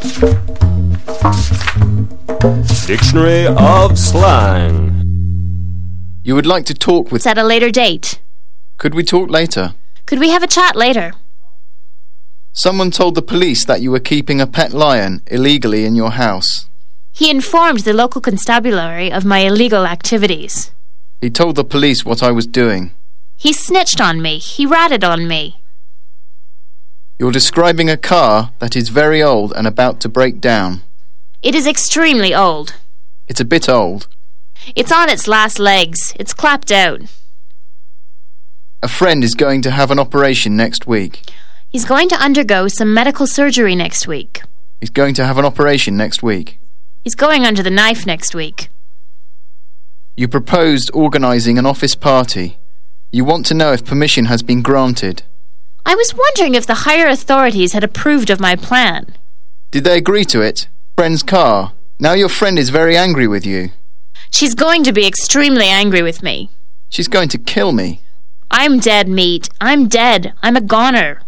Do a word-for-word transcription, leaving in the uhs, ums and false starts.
Dictionary of slang. You would like to talk with... At a later date. Could we talk later? Could we have a chat later? Someone told the police that you were keeping a pet lion illegally in your house. He informed the local constabulary of my illegal activities. He told the police what I was doing. He snitched on me. He ratted on me. You're describing a car that is very old and about to break down. It is extremely old. It's a bit old. It's on its last legs. It's clapped out. A friend is going to have an operation next week. He's going to undergo some medical surgery next week. He's going to have an operation next week. He's going under the knife next week. You proposed organising an office party. You want to know if permission has been granted. I was wondering if the higher authorities had approved of my plan. Did they agree to it? Friend's car. Now your friend is very angry with you. She's going to be extremely angry with me. She's going to kill me. I'm dead meat. I'm dead. I'm a goner.